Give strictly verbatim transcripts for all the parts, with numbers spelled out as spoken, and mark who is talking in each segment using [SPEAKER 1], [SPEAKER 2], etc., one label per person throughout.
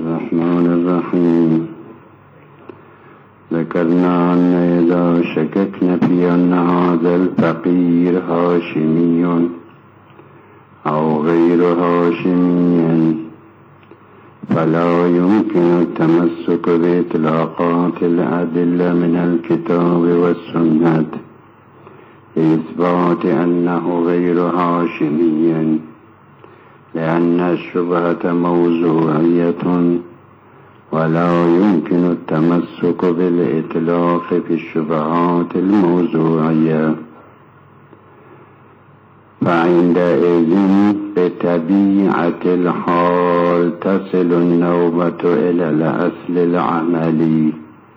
[SPEAKER 1] الرحمن الرحيم. ذكرنا أن إذا شككنا في أن هذا الفقير هاشمي أو غير هاشمي فلا يمكن التمسك بإطلاقات الأدلة من الكتاب والسنة لإثبات أنه غير هاشمي، لأن الشبهة موضوعية ولا يمكن التمسك بالإطلاق في الشبهات الموضوعية، فعندئذ بطبيعة الحال تصل النوبة إلى الأصل العملي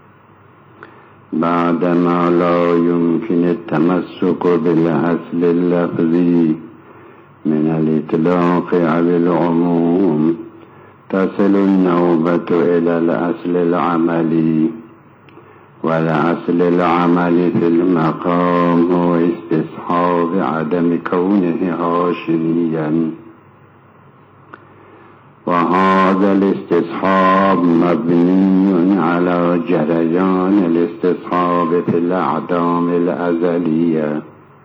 [SPEAKER 1] بعدما لا يمكن التمسك بالأصل اللفظي من الإطلاق أو العموم. تصل النوبة إلى الأصل العملي، والأصل العملي في المقام هو استصحاب عدم كونه هاشميا، وهذا الاستصحاب مبني على جريان الاستصحاب في الأعدام الأزلية،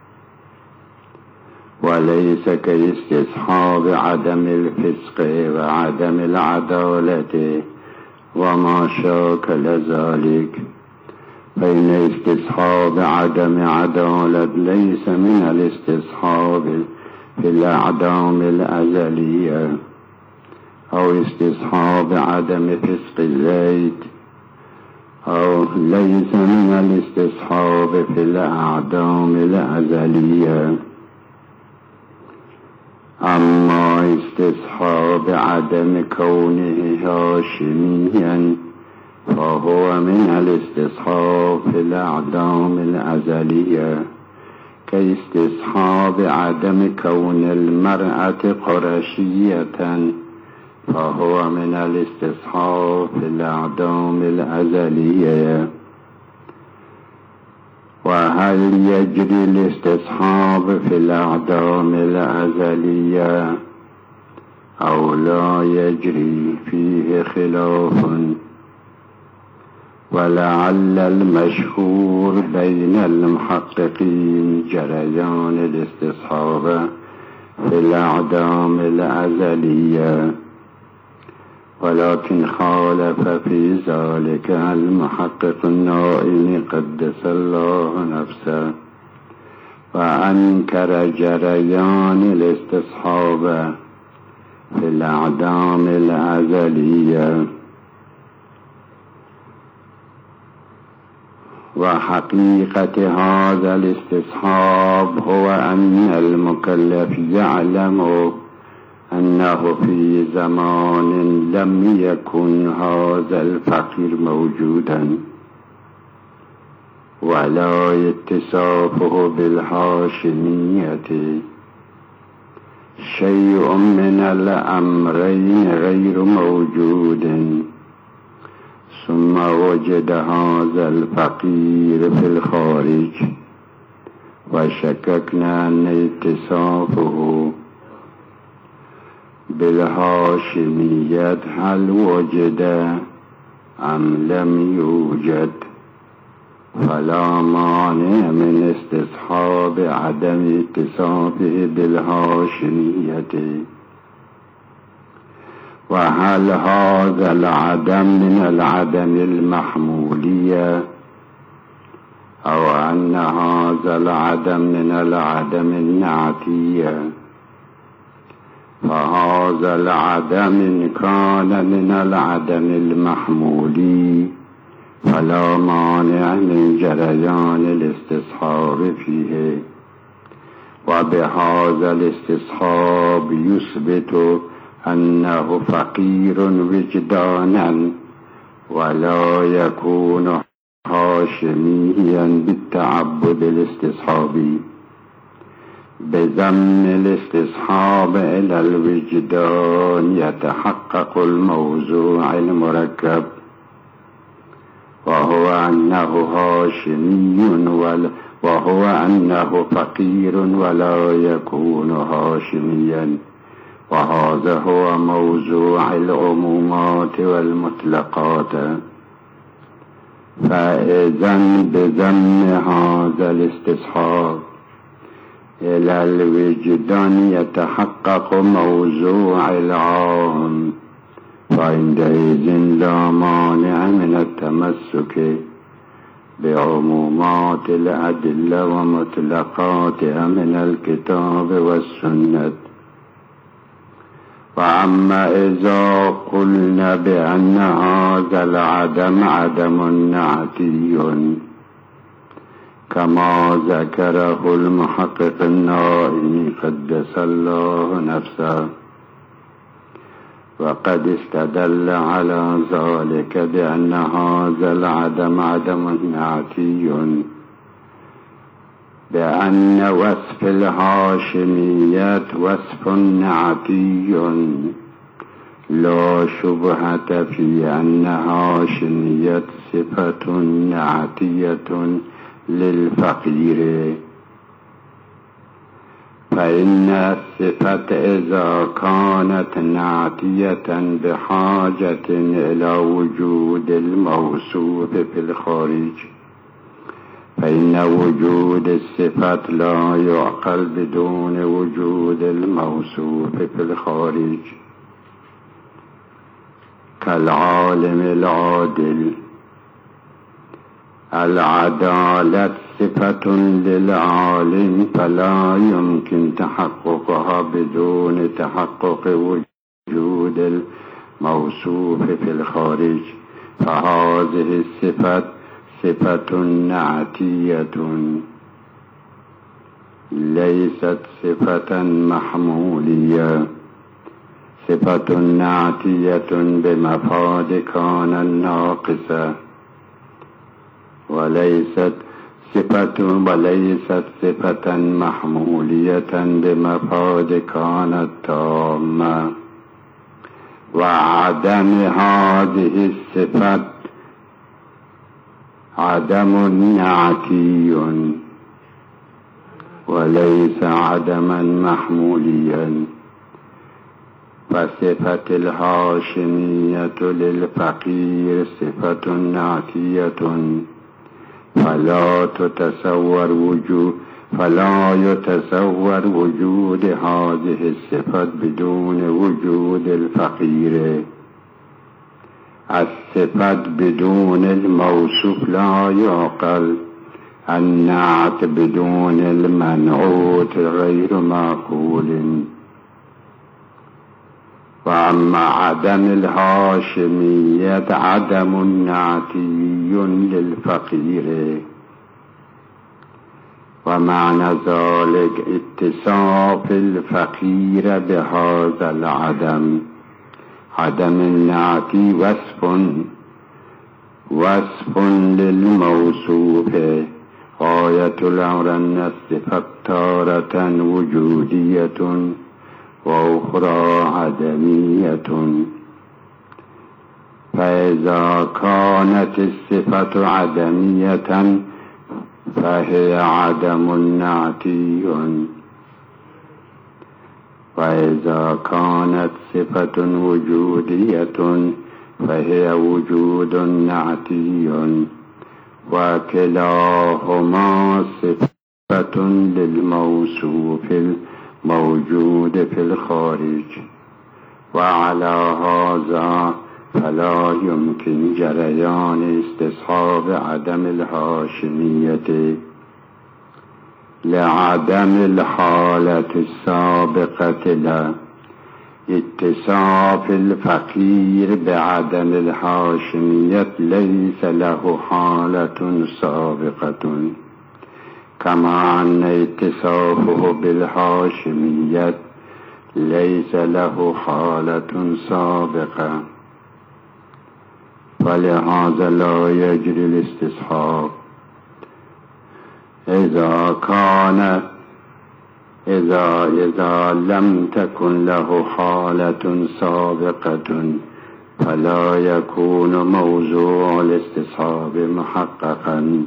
[SPEAKER 1] وليس كاستصحاب عدم الفسق وعدم العدالة وما شاكل ذلك، فإن استصحاب عدم عدالة ليس من الاستصحاب في الأعدام الأزلية، أو استصحاب عدم فسق الزيت أو ليس من الاستصحاب في الأعدام الأزلية. أما استصحاب عدم كونه هاشميا فهو من الاستصحاب في الأعدام الأزلية، كاستصحاب عدم كون المرأة قرشية فهو من الاستصحاب في الأعدام الأزلية. وهل يجري الاستصحاب في الأعدام الأزلية أو لا يجري؟ فيه خلاف، ولعل المشهور بين المحققين جريان الاستصحاب في الأعدام الأزلية، ولكن خالف في ذلك المحقق النائم قدس الله نفسه، وأنكر جريان الاستصحاب في الأعدام الأزلية. وحقيقة هذا الاستصحاب هو أن المكلف يعلم أنه في زمان لم يكن هذا الفقير موجودا، ولا اتصافه بالهاشمية شيء من الأمرين غير موجود، ثم وجد هذا الفقير في الخارج وشككنا أن اتصافه بالهاشمية هل وجد أم لم يوجد، فلا مانع من استصحاب عدم اتصافه بالهاشمية. وهل هذا العدم من العدم المحمولية أو أن هذا العدم من العدم النعتية؟ فهذا العدم إن كان من العدم المحمولي فلا مانع من جريان الاستصحاب فيه، وبهذا الاستصحاب يثبت أنه فقير وجدانا، ولا يكون هاشميا بالتعبد الاستصحابي. بضم الاستصحاب إلى الوجدان يتحقق الموضوع المركب، وهو أنه هاشمي وهو أنه فقير ولا يكون هاشميا، وهذا هو موضوع العمومات والمطلقات. فإذا بضم هذا الاستصحاب إلى الوجدان يتحقق موضوع العام، فعندئذ لا مانع من التمسك بعمومات الأدلة ومطلقاتها من الكتاب والسنة. وأما إذا قلنا بأن هذا العدم عدم نعتي كما ذكره المحقق النائمي قدس الله نفسه، وقد استدل على ذلك بأن هذا العدم عدم نعتي بأن وصف الهاشميات وصف نعتي لا شبهة في أن هاشمية صفة نعتية للفقير، فإن الصفة إذا كانت نعتية بحاجة إلى وجود الموصوف في الخارج، فإن وجود الصفة لا يعقل بدون وجود الموصوف في الخارج، كالعالم العادل. العدالة صفة للعالم فلا يمكن تحققها بدون تحقق وجود الموصوف في الخارج، فهذه الصفة صفة نعتية ليست صفة محمولية، صفة نعتية بمفاد كان الناقصة، وليست صفة وليست صفة محمولية بمفاد كان التامة. وعدم هذه الصفة عدم نعتي وليس عدما محموليا. فصفة الهاشمية للفقير صفة نعتية فلا تتصور وجود فلا يتصور وجود هذه الصفة بدون وجود الفقير. الصفة بدون الموصوف لا يعقل، النعت بدون المنعوت غير معقول. وأما عدم الهاشمية عدم نعتي للفقير، ومعنى ذلك اتصاف الفقير بهذا العدم. عدم النعتي وصف وصف للموصوف، غاية الأمر أن الصفة تارة وجودية وأخرى عدمية. فإذا كانت الصفة عدمية فهي عدم نعتي، وإذا كانت صفة وجودية فهي وجود نعتي، وكلاهما صفة للموصوف الموجود في الخارج. وعلى هذا فلا يمكن جريان استصحاب عدم الهاشمية لعدم الحالة السابقة له. اتصاف الفقير بعدم الهاشمية ليس له حالة سابقة، كما أن اتصافه بالهاشمية ليس له حالة سابقة، فلهذا لا يجري الاستصحاب. إذا كان إذا إذا لم تكن له حالة سابقة فلا يكون موضوع الاستصحاب محققا.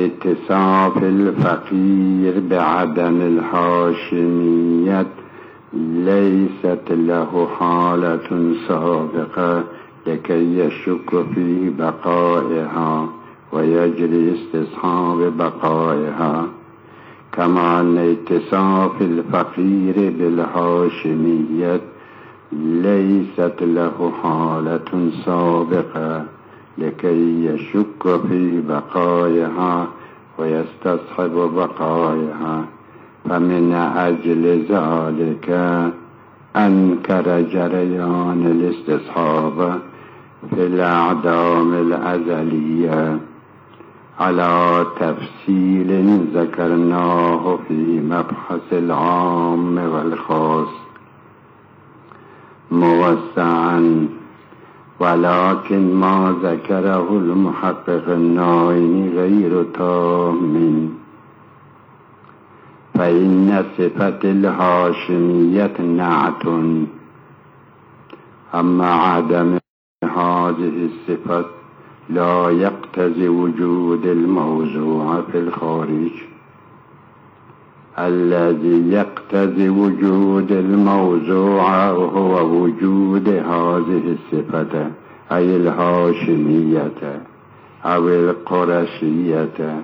[SPEAKER 1] فاتصاف الفقير بعدم الهاشمية ليست له حالة سابقة لكي يشك في بقائها ويجري استصحاب بقائها، كما أن اتصاف الفقير بالهاشمية ليست له حالة سابقة لكي يشك في بقائها ويستصحب بقائها، فمن أجل ذلك أنكر جريان الاستصحاب في الأعدام الأزلية على تفصيل ذكرناه في مبحث العام والخاص موسعا، ولكن ما ذكره المحقق الناعمي غير تام، فإن صفة الهاشمية نعت، أما عدم هذه الصفة لا يقتضي وجود الموضوع في الخارج. الذي يقتضي وجود الموضوع هو وجود هذه الصفة، أي الهاشمية أو القرشية،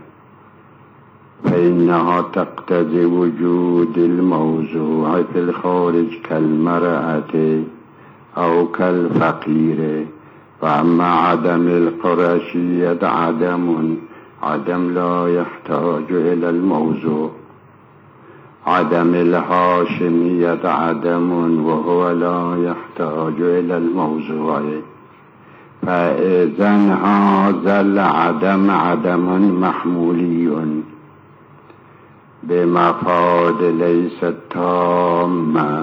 [SPEAKER 1] فإنها تقتضي وجود الموضوع في الخارج كالمرأة أو كالفقير. وأما عدم القرشية عدم عدم لا يحتاج إلى الموضوع، عدم الهاشمية عدم وهو لا يحتاج إلى الموضوع، فإذا هذا العدم عدم محمولي بمفاد ليس تاما،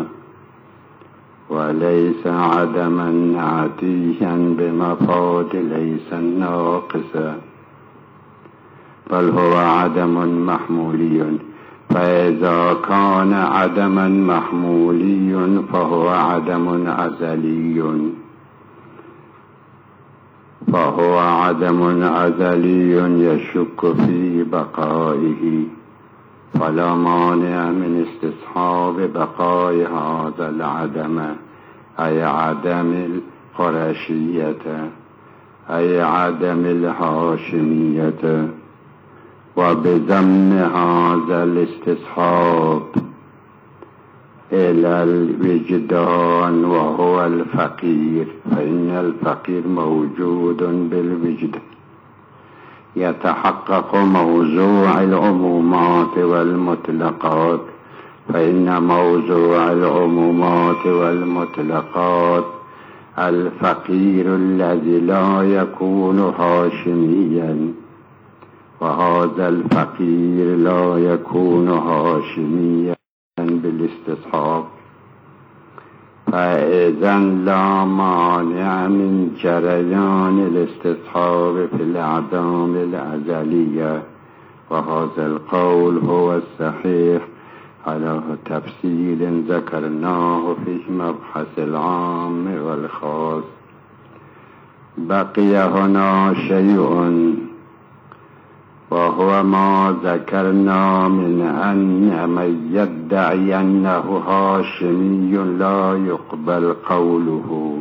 [SPEAKER 1] وليس عدما نعتيا بمفاد ليس ناقصا، بل هو عدم محمولي. فإذا كان عدما محمولي فهو عدم أزلي، فهو عدم أزلي يشك في بقائه، فلا مانع من استصحاب بقاء هذا العدم، أي عدم القرشية أي عدم الهاشمية، وبضم هذا الاستصحاب إلى الوجدان وهو الفقير، فإن الفقير موجود بالوجدان، يتحقق موضوع العمومات والمطلقات، فإن موضوع العمومات والمطلقات الفقير الذي لا يكون هاشميا، وهذا الفقير لا يكون هاشميا بالاستصحاب، فإذا لا مانع من جريان الاستصحاب في الأعدام الأزلية، وهذا القول هو الصحيح على تفصيل ذكرناه في مبحث العام والخاص. بقي هنا شيء وهو ما ذكرنا من أن من يدعي أنه هاشمي لا يقبل قوله،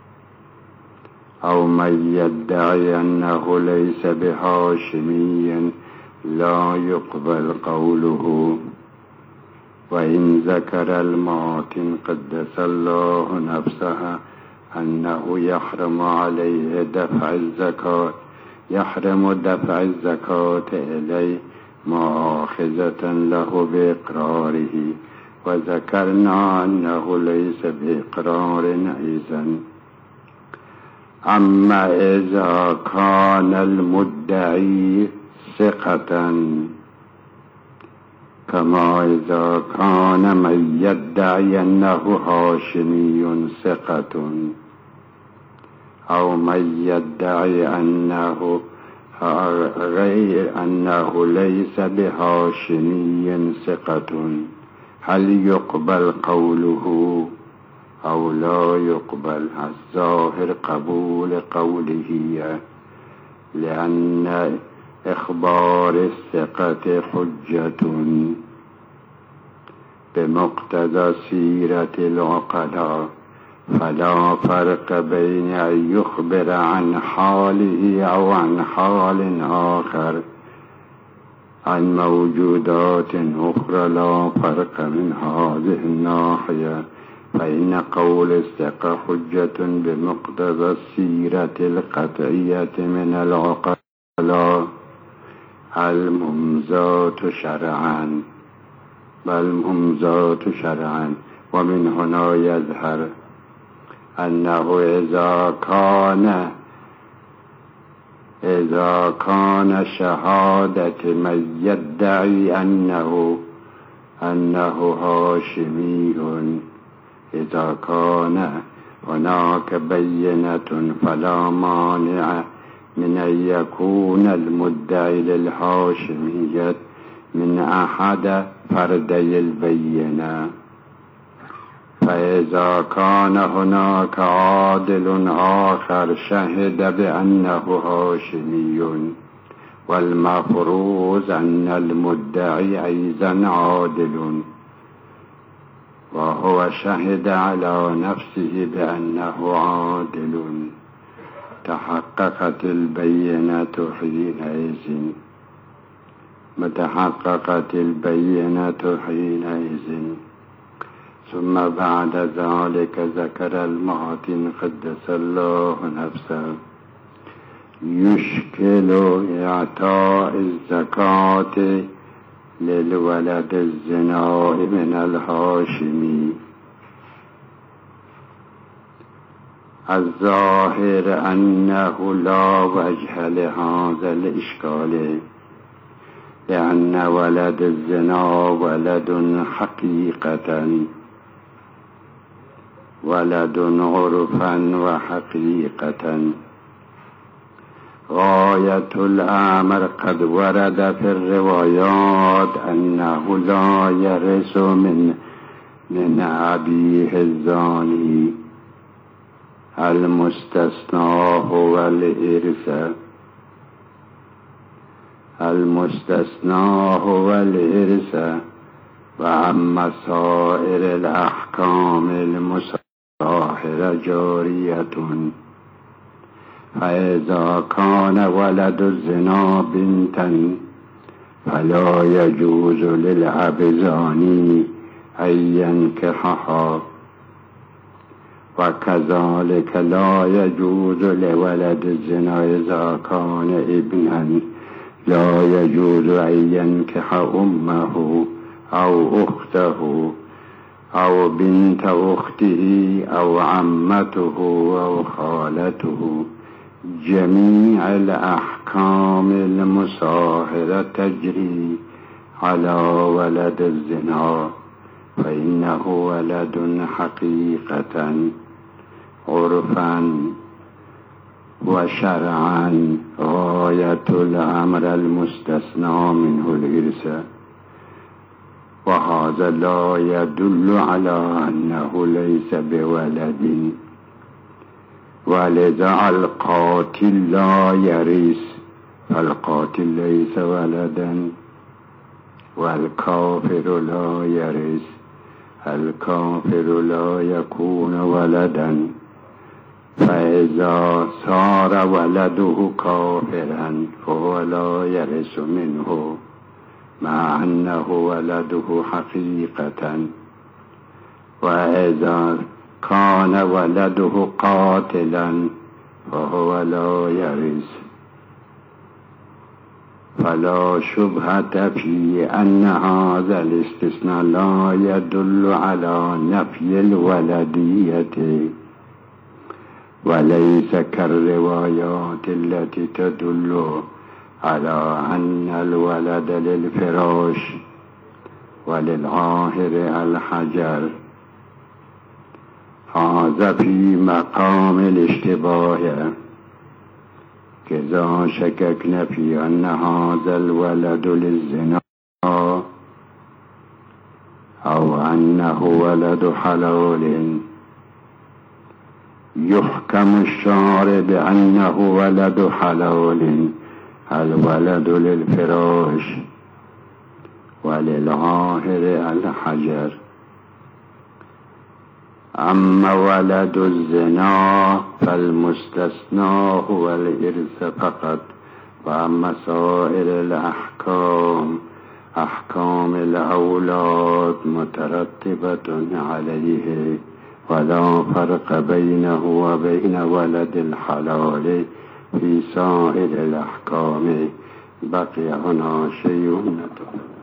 [SPEAKER 1] أو من يدعي أنه ليس بهاشمي لا يقبل قوله. وإن ذكر الماتن قدس الله نفسها أنه يحرم عليه دفع الزكاة يحرم دفع الزكاة إليه مؤاخذة له بإقراره، وذكرنا أنه ليس بإقرار أيضا. أما إذا كان المدعي ثقة، كما إذا كان من يدعي أنه هاشمي ثقة، أو من يدعي أنه غير أنه ليس بهاشمي ثقة، هل يقبل قوله أو لا يقبل؟ الظاهر قبول قوله، لأن إخبار الثقة حجة، بمقتضى سيرة العقلاء، فلا فرق بين أن يخبر عن حاله أو عن حال آخر عن موجودات أخرى لا فرق من هذه الناحية، فإن قول الثقة حجة بمقتضى السيرة القطعية من العقلاء الممزات شرعا بل ممزات شرعا. ومن هنا يظهر أنه إذا كان إذا كان شهادة من يدعي أنه أنه هاشمي، إذا كان هناك بينة فلا مانع من أن يكون المدعي للهاشمية من أحد فردي البينة. فإذا كان هناك عادل آخر شهد بأنه هاشمي، والمفروض أن المدعي أيضا عادل، وهو شهد على نفسه بأنه عادل، تحققت البينة حينئذ متحققت البينة حينئذ. ثم بعد ذلك ذكر المعتن قدس الله نفسه يشكل إعطاء الزكاة للولد الزنا من الهاشمي. الظاهر أنه لا وجه لهذا الإشكال، لأن ولد الزنا ولد حقيقة، ولد عرفا وحقيقة. غاية الأمر قد ورد في الروايات أنه لا يرث من من أبيه الزاني. المستثنى هو الإرث المستثنى هو الإرث وأما سائر الأحكام المصاهرة جارية. فإذا كان ولد الزنا بنتا فلا يجوز للأب الزاني أن ينكحها، وكذلك لا يجوز لولد الزنا إذا كان ابنا لا يجوز أن ينكح أمه أو أخته أو بنت أخته أو عمته أو خالته. جميع الأحكام المصاهرة تجري على ولد الزنا، فإنه ولد حقيقة عرفا وشرعا. غاية الأمر المستثنى منه الإرث، وهذا لا يدل على أنه ليس بولد، ولذا القاتل لا يرث، فالقاتل ليس ولدا، والكافر لا يرث، الكافر لا يكون ولدا. فإذا صار ولده كافرا فهو لا يرث منه مع أنه ولده حقيقة. وإذا كان ولده قاتلا فهو لا يرث. فلا شبهة في أن هذا الاستثناء لا يدل على نفي الولدية، وليس كالروايات التي تدل على أن الولد للفراش وللعاهر الحجر. هذا في مقام الاشتباه، كذا شككنا في أن هذا الولد للزنا أو أنه ولد حلال. يحكم الشارع بأنه ولد حلال، الولد للفراش وللعاهر الحجر. اما ولد الزنا فالمستثنى هو الإرث فقط، و اما سائر الاحکام احکام الاولاد مترتبة علیه ولا فرق بینه و بین ولد الحلال فی سائر الاحکام. بقی هنا شیء